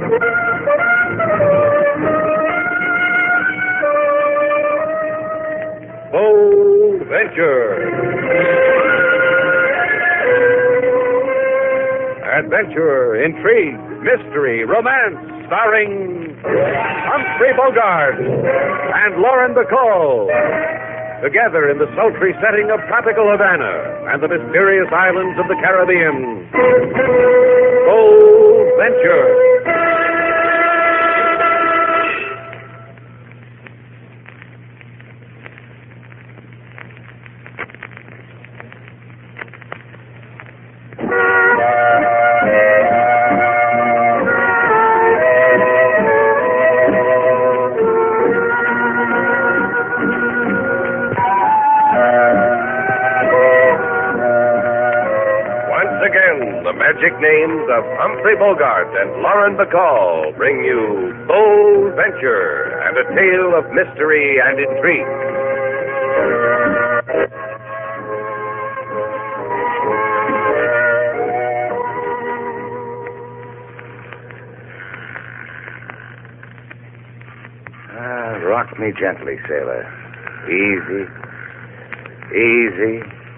Bold Venture. Adventure, intrigue, mystery, romance, starring Humphrey Bogart and Lauren Bacall. Together in the sultry setting of tropical Havana and the mysterious islands of the Caribbean. Bold Venture. Magic names of Humphrey Bogart and Lauren Bacall bring you Bold Venture and a tale of mystery and intrigue. Rock me gently, sailor. Easy. Easy.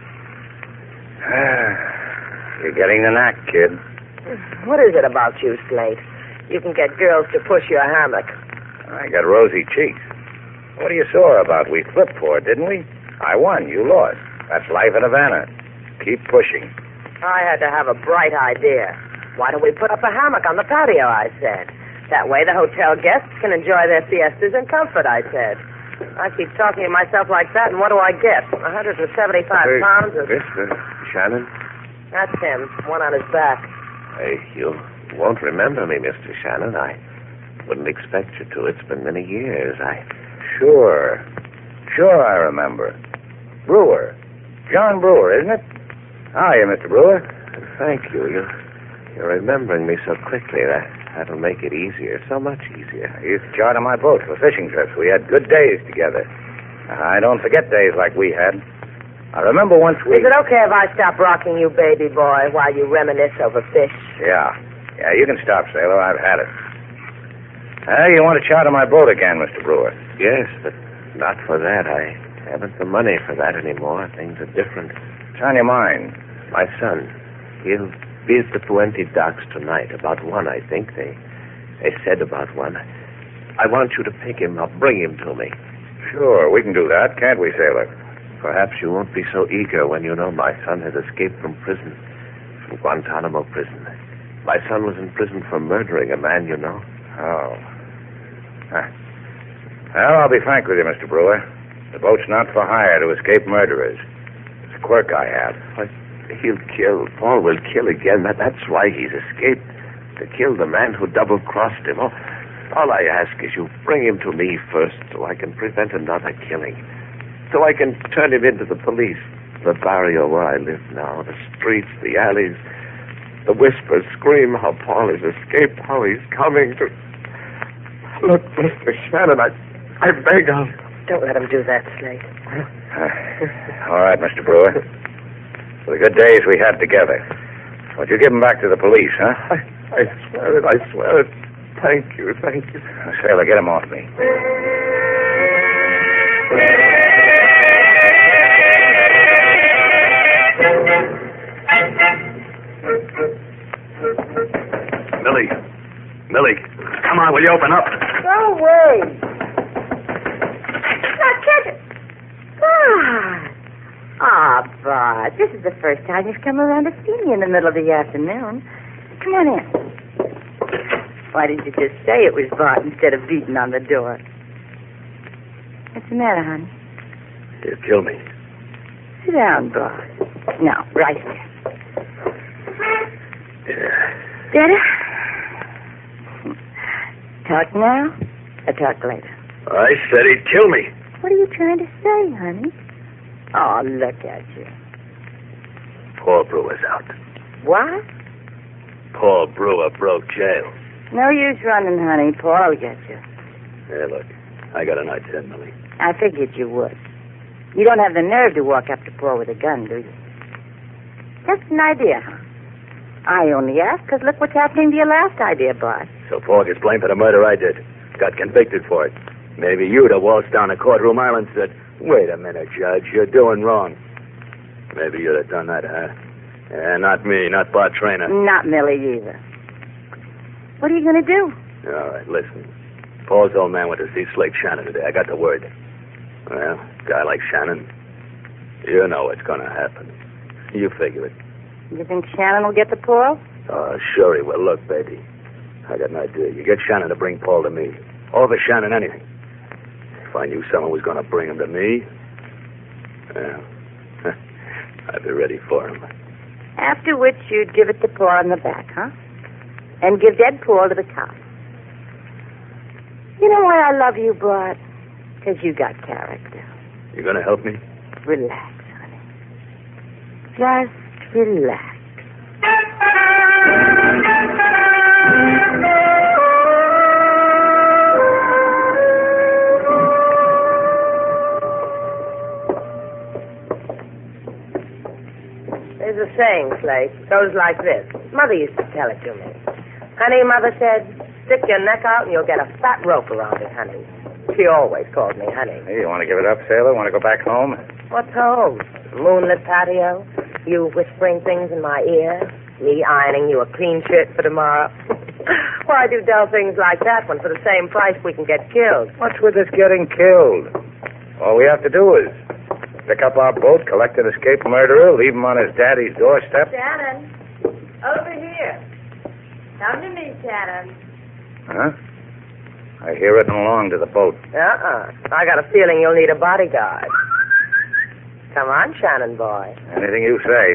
You're getting the knack, kid. What is it about you, Slate? You can get girls to push your hammock. I got rosy cheeks. What are you sore about? We flipped for it, didn't we? I won. You lost. That's life in Havana. Keep pushing. I had to have a bright idea. Why don't we put up a hammock on the patio, I said. That way the hotel guests can enjoy their siestas in comfort, I said. I keep talking to myself like that, and what do I get? 175 pounds of... Mr. Shannon? That's him, one on his back. You won't remember me, Mr. Shannon. I wouldn't expect you to. It's been many years. Sure, I remember. Brewer. John Brewer, isn't it? Hiya, Mr. Brewer. Thank you. You're remembering me so quickly. That'll make it easier, so much easier. I used to charter my boat for fishing trips. We had good days together. I don't forget days like we had. I remember once we... Is it okay if I stop rocking you, baby boy, while you reminisce over fish? Yeah, you can stop, sailor. I've had it. You want to charter my boat again, Mr. Brewer? Yes, but not for that. I haven't the money for that anymore. Things are different. What's on your mind? My son, he'll be at the Puente docks tonight, about 1, I think. They said about 1. I want you to pick him up, bring him to me. Sure, we can do that, can't we, sailor? Perhaps you won't be so eager when you know my son has escaped from prison, from Guantanamo prison. My son was in prison for murdering a man, you know. Oh. Well, I'll be frank with you, Mr. Brewer. The boat's not for hire to escape murderers. It's a quirk I have. But he'll kill. Paul will kill again. That's why he's escaped. To kill the man who double-crossed him. All I ask is you bring him to me first so I can prevent another killing. So I can turn him into the police. The barrio where I live now, the streets, the alleys, the whispers scream how Paul has escaped, how he's coming to... Look, Mr. Shannon, I beg of... Don't let him do that, Slate. All right, Mr. Brewer. For the good days we had together. Won't you give him back to the police, huh? I swear it. Thank you. Sailor, get him off me. Millie, come on, will you open up? Go away. Now, catch it. Bud, this is the first time you've come around to see me in the middle of the afternoon. Come on in. Why didn't you just say it was Bart instead of beating on the door? What's the matter, honey? He'll kill me. Sit down, Bart. Now, right here. Better? Talk now or talk later? I said he'd kill me. What are you trying to say, honey? Oh, look at you. Paul Brewer's out. What? Paul Brewer broke jail. No use running, honey. Paul will get you. Hey, look, I got an idea, Millie. I figured you would. You don't have the nerve to walk up to Paul with a gun, do you? Just an idea, huh? I only asked because look what's happening to your last idea, Bart. So Paul gets blamed for the murder I did. Got convicted for it. Maybe you'd have waltzed down the courtroom aisle and said, "Wait a minute, Judge, you're doing wrong." Maybe you'd have done that, huh? Yeah, not me, not Bart Trainer. Not Millie either. What are you going to do? All right, listen. Paul's old man went to see Slate Shannon today. I got the word. Well, guy like Shannon, you know what's going to happen. You figure it. You think Shannon will get to Paul? Oh, sure he will. Look, baby, I got an idea. You get Shannon to bring Paul to me. Over Shannon, anything. If I knew someone was going to bring him to me, well, I'd be ready for him. After which you'd give it to Paul in the back, huh? And give dead Paul to the cops. You know why I love you, Bart? Because you got character. You going to help me? Relax, honey. Just relax. There's a saying, Slate. Goes like this. Mother used to tell it to me. Honey, Mother said, stick your neck out and you'll get a fat rope around it, honey. She always called me honey. Hey, you want to give it up, sailor? Want to go back home? What's home? Moonlit patio? You whispering things in my ear? Me ironing you a clean shirt for tomorrow? Why do dull things like that when for the same price we can get killed? What's with us getting killed? All we have to do is pick up our boat, collect an escaped murderer, leave him on his daddy's doorstep. Shannon, over here. Come to me, Shannon. Huh? I hear it along to the boat. I got a feeling you'll need a bodyguard. Come on, Shannon boy. Anything you say.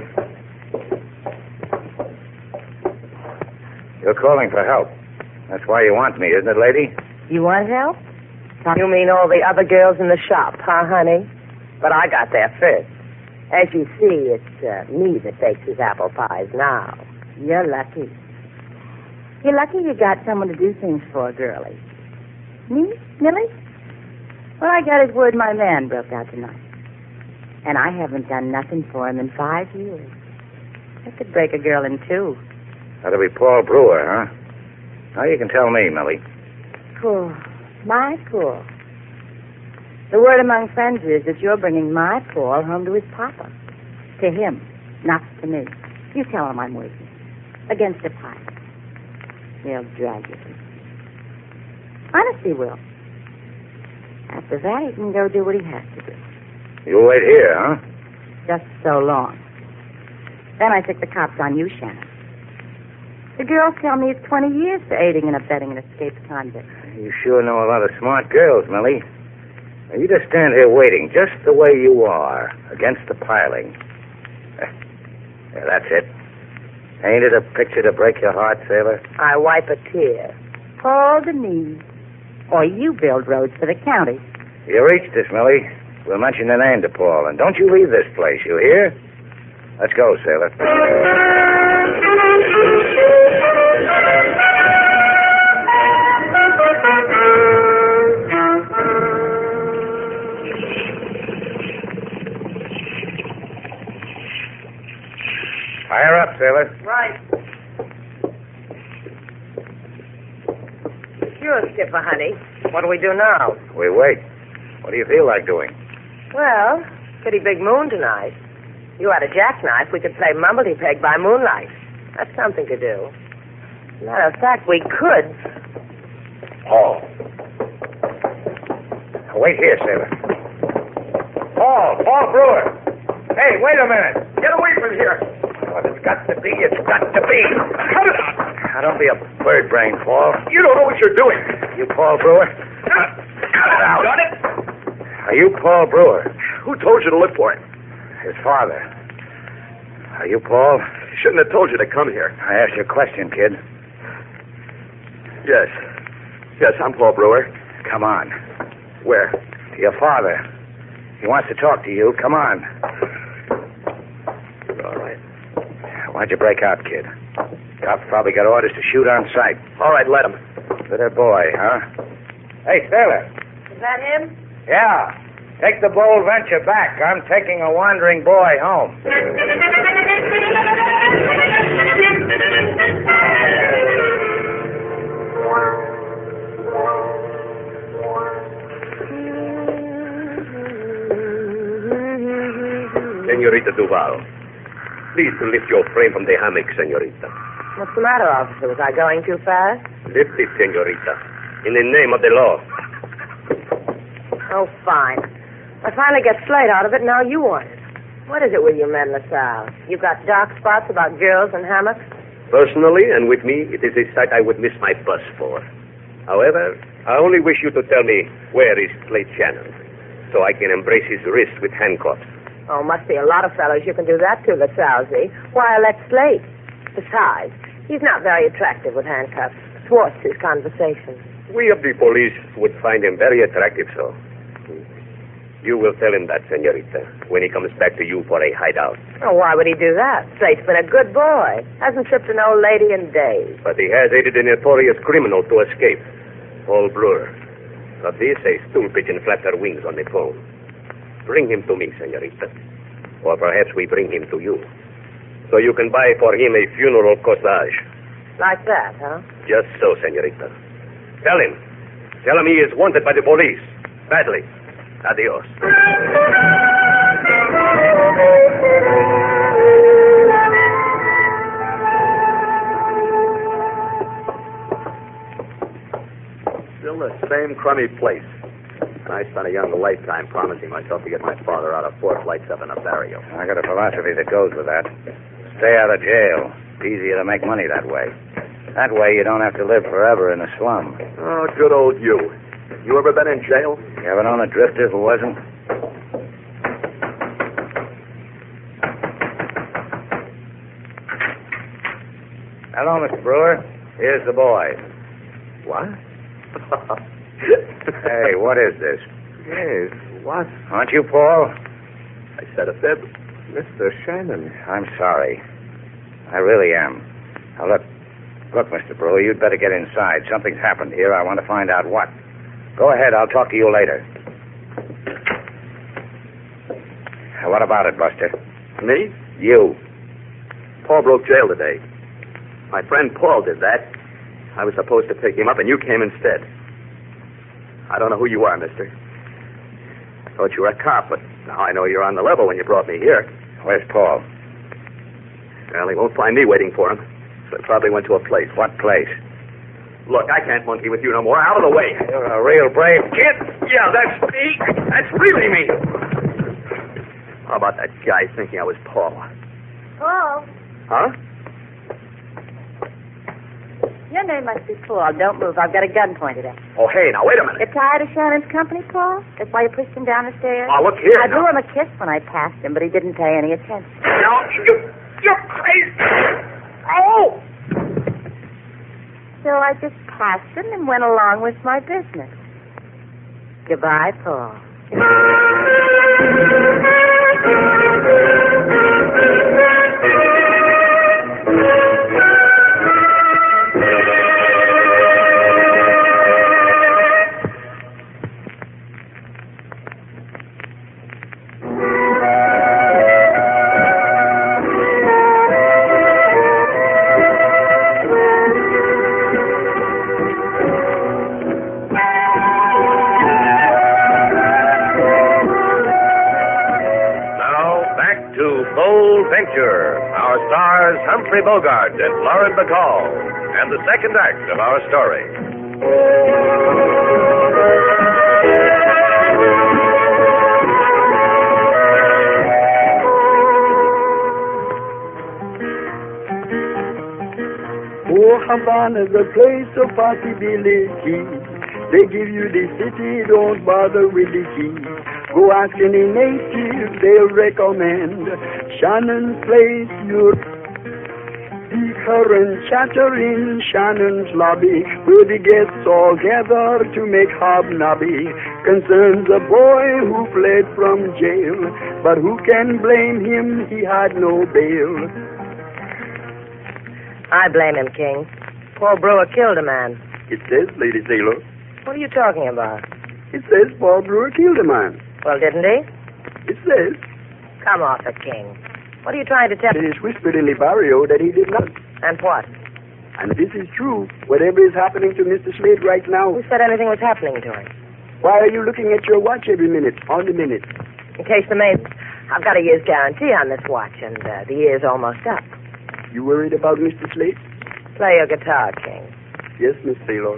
You're calling for help. That's why you want me, isn't it, lady? You want help? You mean all the other girls in the shop, huh, honey? But I got there first. As you see, it's me that bakes his apple pies now. You're lucky. You're lucky you got someone to do things for, girlie. Me, Millie? Well, I got his word my man broke out tonight. And I haven't done nothing for him in 5 years. I could break a girl in two. That'll be Paul Brewer, huh? Now you can tell me, Millie. Cool. My Paul. The word among friends is that you're bringing my Paul home to his papa. To him, not to me. You tell him I'm waiting. Against a pie. He'll drag you. Honest, he will. After that, he can go do what he has to do. You'll wait here, huh? Just so long. Then I took the cops on you, Shannon. The girls tell me it's 20 years for aiding and abetting an escaped convict. You sure know a lot of smart girls, Millie. Now, you just stand here waiting, just the way you are, against the piling. Yeah, that's it. Ain't it a picture to break your heart, sailor? I wipe a tear. Paul Denise. Or you build roads for the county. You reached us, Millie. We'll mention your name to Paul. And don't you leave this place, you hear? Let's go, sailor. Fire up, sailor. Right. Sure, Skipper, honey. What do we do now? We wait. What do you feel like doing? Well, pretty big moon tonight. You had a jackknife. We could play mumblety-peg by moonlight. That's something to do. Matter of fact, we could. Paul. Wait here, sailor. Paul Brewer. Hey, wait a minute. Get away from here. What it's got to be, it's got to be. Cut it out. Now, don't be a bird brain, Paul. You don't know what you're doing. You Paul Brewer? Cut it out. Got it? Are you Paul Brewer? Who told you to look for him? His father. Are you Paul? Shouldn't have told you to come here. I asked you a question, kid. Yes. Yes, I'm Paul Brewer. Come on. Where? To your father. He wants to talk to you. Come on. All right. Why'd you break out, kid? Cops probably got orders to shoot on sight. All right, let him. Little boy, huh? Hey, sailor. Is that him? Yeah. Take the Bold Venture back. I'm taking a wandering boy home. Senorita Duval. Please to lift your frame from the hammock, Senorita. What's the matter, officer? Was I going too fast? Lift it, Senorita. In the name of the law. Oh, fine. I finally get Slate out of it, now you want it. What is it with you men, LaSalle? You got dark spots about girls and hammocks? Personally, and with me, it is a sight I would miss my bus for. However, I only wish you to tell me where is Slate Shannon, so I can embrace his wrist with handcuffs. Oh, must be a lot of fellows you can do that to, LaSalle. Why, let's Slate. Besides, he's not very attractive with handcuffs. Thwarts his conversation. We of the police would find him very attractive, so. You will tell him that, Senorita, when he comes back to you for a hideout. Oh, why would he do that? Slate's been a good boy. Hasn't tripped an old lady in days. But he has aided a notorious criminal to escape. Paul Brewer. Of this, a stool pigeon flapped her wings on the phone. Bring him to me, Senorita. Or perhaps we bring him to you. So you can buy for him a funeral corsage. Like that, huh? Just so, Senorita. Tell him. Tell him he is wanted by the police. Badly. Adios. Still the same crummy place. And I spent a young lifetime promising myself to get my father out of 4 flights up in a barrio. I got a philosophy that goes with that. Stay out of jail. It's easier to make money that way. That way you don't have to live forever in a slum. Oh, good old you. You ever been in jail? You ever known a drifter who wasn't? Hello, Mr. Brewer. Here's the boy. What? Hey, what is this? Yes, what? Aren't you Paul? I said a fib. Mr. Shannon. I'm sorry. I really am. Now, look, Mr. Brewer, you'd better get inside. Something's happened here. I want to find out what. Go ahead. I'll talk to you later. What about it, Buster? Me? You. Paul broke jail today. My friend Paul did that. I was supposed to pick him up, and you came instead. I don't know who you are, mister. I thought you were a cop, but now I know you're on the level when you brought me here. Where's Paul? Well, he won't find me waiting for him, so he probably went to a place. What place? Look, I can't monkey with you no more. Out of the way. You're a real brave kid. Yeah, that's me. That's really me. How about that guy thinking I was Paul? Paul, Huh? your name must be Paul. Don't move. I've got a gun pointed at you. Oh, hey, now, wait a minute. You're tired of Shannon's company, Paul? That's why you pushed him down the stairs? Oh, look here. I now. blew him a kiss when I passed him, but he didn't pay any attention. No, you're crazy. Oh! So I just passed him and went along with my business. Goodbye, Paul. Our stars Humphrey Bogart and Lauren Bacall, and the second act of our story. Oh, Havana's a place of possibility. They give you the city, don't bother with the key. Go ask any native, they'll recommend Shannon's place. You'll speaker and chatter in Shannon's lobby, where the guests all gather to make hobnobby. Concerns a boy who fled from jail, but who can blame him? He had no bail. I blame him, King. Paul Brewer killed a man. It says, Lady Sailor. What are you talking about? It says Paul Brewer killed a man. Well, didn't he? It says. Come off it, King. What are you trying to tell It is whispered in the barrio that he did not. And what? And this is true. Whatever is happening to Mr. Slade right now. Who said anything was happening to him? Why are you looking at your watch every minute, on the minute? In case the maid... I've got a year's guarantee on this watch, and the year's almost up. You worried about Mr. Slate? Play your guitar, King. Yes, Miss Taylor.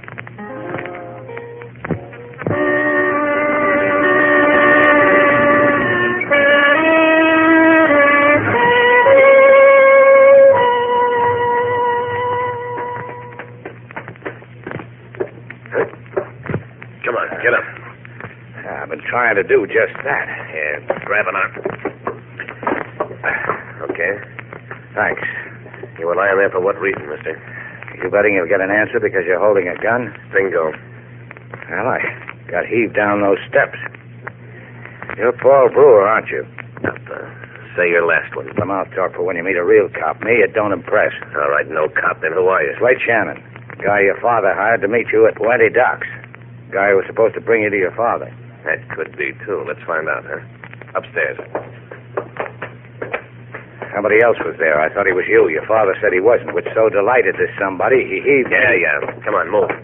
Come on, get up. I've been trying to do just that. Here, grab an arm. Okay. Thanks. You were lying there for what reason, mister? You betting you'll get an answer because you're holding a gun? Bingo. Well, I got heaved down those steps. You're Paul Brewer, aren't you? Now, say your last one. The mouth talk for when you meet a real cop. Me, it don't impress. All right, no cop, then who are you? Slate Shannon. Guy your father hired to meet you at Puente Docks. Guy who was supposed to bring you to your father. That could be, too. Let's find out, huh? Upstairs. Somebody else was there. I thought he was you. Your father said he wasn't. We're so delighted there's somebody. He heaved. Yeah. Come on, move.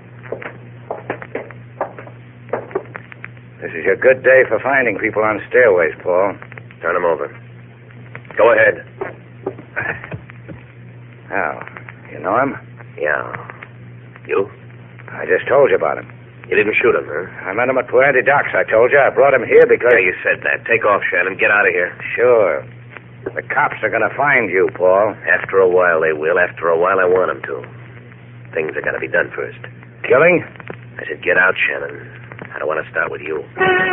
This is your good day for finding people on stairways, Paul. Turn him over. Go ahead. Now, you know him? Yeah. You? I just told you about him. You didn't shoot him, huh? I met him at Puente Docks, I told you. I brought him here because... Yeah, you said that. Take off, Shannon. Get out of here. Sure. The cops are going to find you, Paul. After a while, they will. After a while, I want them to. Things are going to be done first. Killing? I said, get out, Shannon. I don't want to start with you.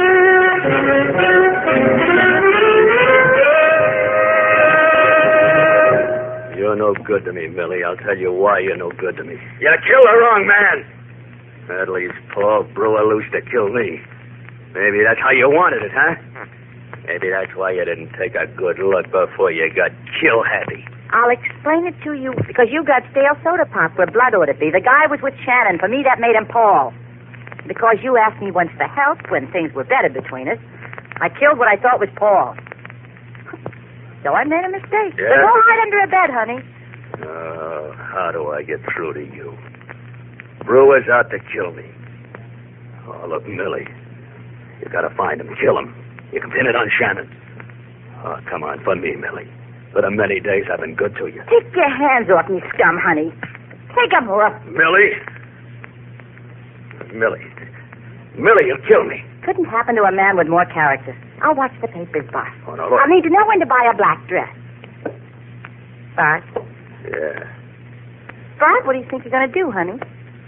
You're no good to me, Millie. I'll tell you why you're no good to me. You killed the wrong man. That leaves Paul Brewer loose to kill me. Maybe that's how you wanted it, huh? Maybe that's why you didn't take a good look before you got kill-happy. I'll explain it to you because you got stale soda pop where blood ought to be. The guy was with Shannon. For me, that made him Paul. Because you asked me once for help when things were better between us, I killed what I thought was Paul. So I made a mistake. Yeah? So go hide under a bed, honey. Oh, how do I get through to you? Brewer's out to kill me. Oh, look, Millie. You gotta find him, kill him. You can pin it on Shannon. Oh, come on, for me, Millie. For the many days I've been good to you. Take your hands off me, scum, honey. Take them off. Millie? Millie, you'll kill me. Couldn't happen to a man with more character. I'll watch the papers, boss. Oh, no, look. I'll need to know when to buy a black dress. Bart? Yeah. Bart, what do you think you're going to do, honey?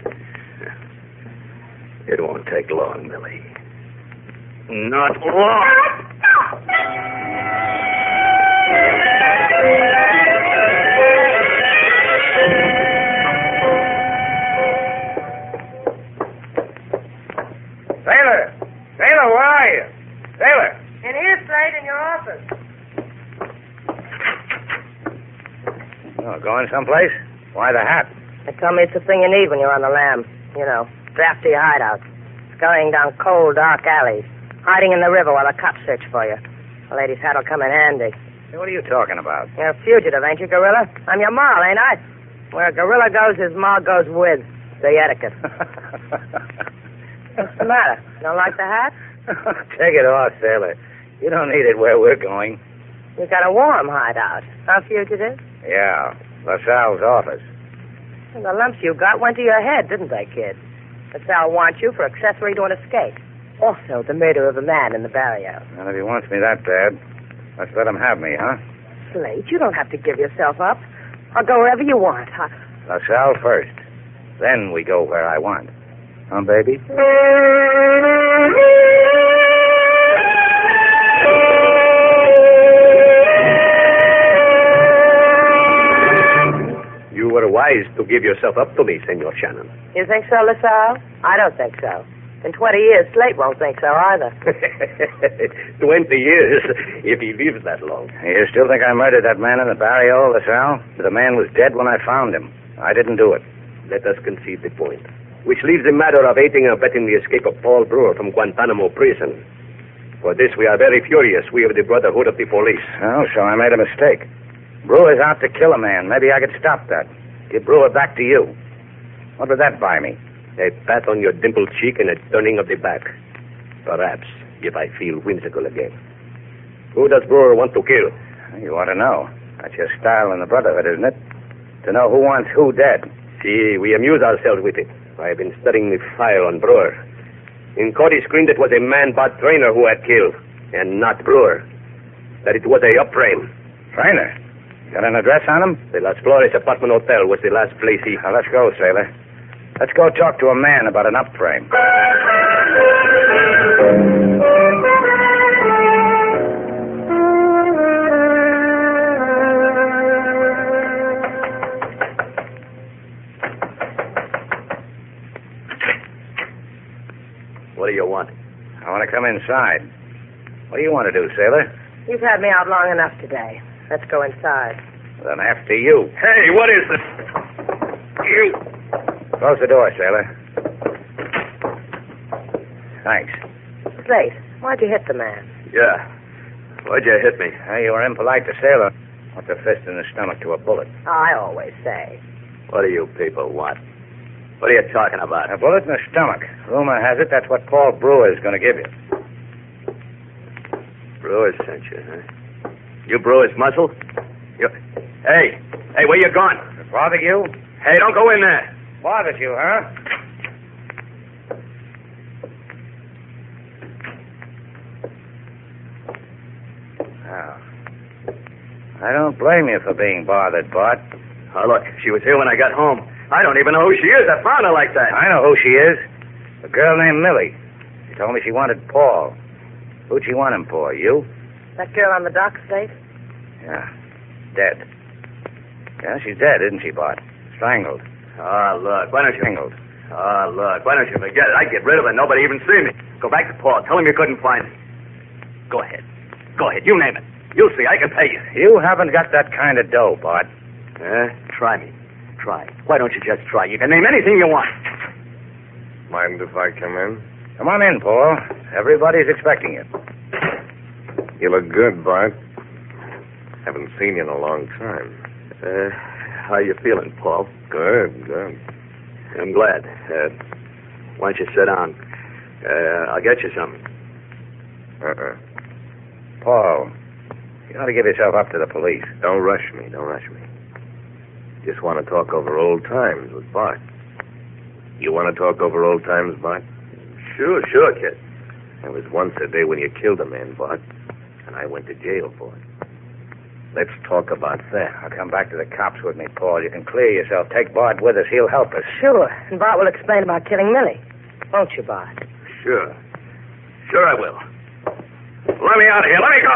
It won't take long, Millie. Not long. Sailor! Sailor, where are you? Sailor! In here, Slade, in your office. Oh, going someplace? Why the hat? They tell me it's the thing you need when you're on the lam. You know, drafty hideouts. Scurrying down cold, dark alleys. Hiding in the river while the cops search for you. The lady's hat'll come in handy. Hey, what are you talking about? You're a fugitive, ain't you, Gorilla? I'm your ma, ain't I? Where a gorilla goes, his ma goes with. The etiquette. What's the matter? You don't like the hat? Take it off, Sailor. You don't need it where we're going. You got a warm hideout. Huh, fugitive? Yeah, LaSalle's office. And the lumps you got went to your head, didn't they, kid? LaSalle wants you for accessory to an escape. Also, the murder of a man in the barrio. Well, if he wants me that bad, let's let him have me, huh? Slade, you don't have to give yourself up. I'll go wherever you want. LaSalle first. Then we go where I want. Huh, baby? You were wise to give yourself up to me, Senor Shannon. You think so, LaSalle? I don't think so. In 20 years, Slate won't think so either. 20 years, if he lives that long. You still think I murdered that man in the barrio, LaSalle? The man was dead when I found him. I didn't do it. Let us concede the point. Which leaves the matter of aiding and abetting the escape of Paul Brewer from Guantanamo prison. For this we are very furious, we of the Brotherhood of the Police. Oh, so I made a mistake. Brewer's out to kill a man. Maybe I could stop that. Give Brewer back to you. What would that buy me? A pat on your dimpled cheek and a turning of the back. Perhaps, if I feel whimsical again. Who does Brewer want to kill? You want to know. That's your style in the Brotherhood, isn't it? To know who wants who dead. See, we amuse ourselves with it. I have been studying the file on Brewer. In court, he screamed it was a man-bought trainer who had killed, and not Brewer. That it was a up-frame. Trainer? Got an address on him? The Las Flores Apartment Hotel was the last place he... Now, let's go, sailor. Let's go talk to a man about an up-frame. What do you want? I want to come inside. What do you want to do, sailor? You've had me out long enough today. Let's go inside. Then after you. Hey, what is this? You... Close the door, sailor. Thanks. Slate, why'd you hit the man? Yeah. Why'd you hit me? Hey, you were impolite to sailor. What's a fist in the stomach to a bullet? I always say. What do you people want? What are you talking about? A bullet in the stomach. Rumor has it that's what Paul Brewer is going to give you. Brewer sent you, huh? You Brewer's muscle? You... Hey, where you going? Does it bother you? Hey, don't go in there. Bothers you, huh? Oh. I don't blame you for being bothered, Bart. Oh, look, she was here when I got home. I don't even know who she is. I found her like that. I know who she is. A girl named Millie. She told me she wanted Paul. Who'd she want him for? You? That girl on the dock, Slate? Yeah. Dead. Yeah, she's dead, isn't she, Bart? Strangled. Oh, look, why don't you... Strangled. Oh, look, why don't you forget it? I'd get rid of her. Nobody even see me. Go back to Paul. Tell him you couldn't find me. Go ahead. Go ahead. You name it. You'll see. I can pay you. You haven't got that kind of dough, Bart. Try me. Try. Why don't you just try? You can name anything you want. Mind if I come in? Come on in, Paul. Everybody's expecting you. You look good, Bart. Haven't seen you in a long time. How you feeling, Paul? Good. I'm glad. Why don't you sit down? I'll get you something. Paul, you ought to give yourself up to the police. Don't rush me. Just want to talk over old times with Bart. You want to talk over old times, Bart? Sure, kid. There was once a day when you killed a man, Bart, and I went to jail for it. Let's talk about that. I'll come back to the cops with me, Paul. You can clear yourself. Take Bart with us. He'll help us. Sure. And Bart will explain about killing Millie. Won't you, Bart? Sure I will. Let me out of here. Let me go.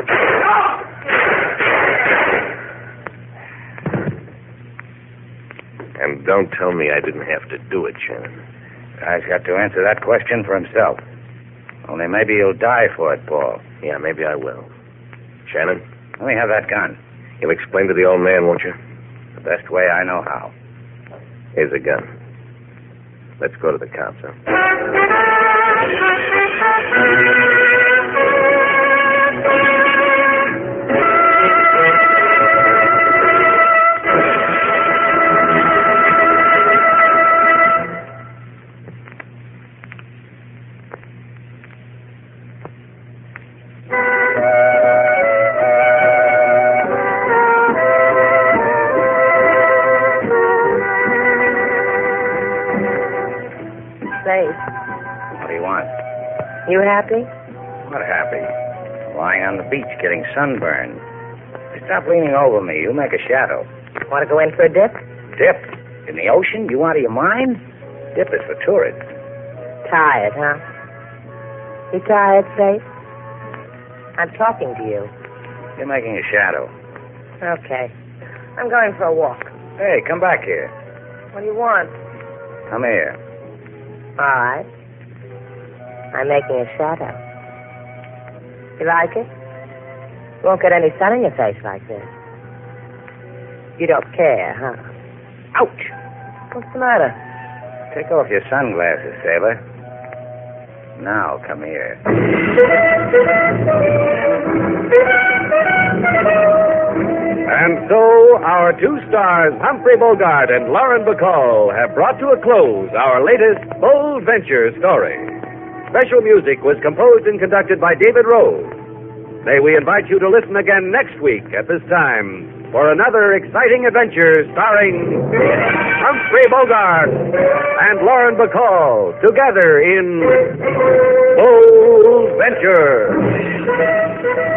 And don't tell me I didn't have to do it, Shannon. Guy's got to answer that question for himself. Only maybe he'll die for it, Paul. Yeah, maybe I will. Shannon? Let me have that gun. You'll explain to the old man, won't you? The best way I know how. Here's a gun. Let's go to the cops, huh? What do you want? You happy? What happy? Lying on the beach getting sunburned. Stop leaning over me. You make a shadow. Want to go in for a dip? Dip? In the ocean? You out of your mind? Dip is for tourists. Tired, huh? You tired, Slate? I'm talking to you. You're making a shadow. Okay. I'm going for a walk. Hey, come back here. What do you want? Come here. All right. I'm making a shadow. You like it? You won't get any sun in your face like this. You don't care, huh? Ouch! What's the matter? Take off your sunglasses, sailor. Now, come here. And so, our two stars, Humphrey Bogart and Lauren Bacall, have brought to a close our latest Bold Venture story. Special music was composed and conducted by David Rose. May we invite you to listen again next week at this time for another exciting adventure starring Humphrey Bogart and Lauren Bacall together in Bold Venture.